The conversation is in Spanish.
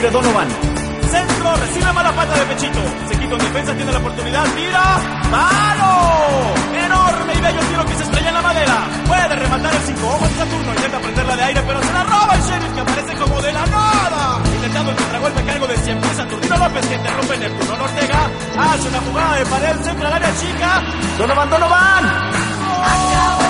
libre Donovan. Centro, recibe mala pata de pechito. Se quita en defensa, tiene la oportunidad, tira. ¡Palo! Enorme y bello tiro que se estrella en la madera. Puede rematar el 5. Ojo en Saturno, intenta prenderla de aire, pero se la roba el Sheriff, que aparece como de la nada. Intentando el contragolpe a cargo de siempre Saturnino López, que interrumpe Neptuno Ortega. Hace una jugada de pared, centro al área chica. Donovan.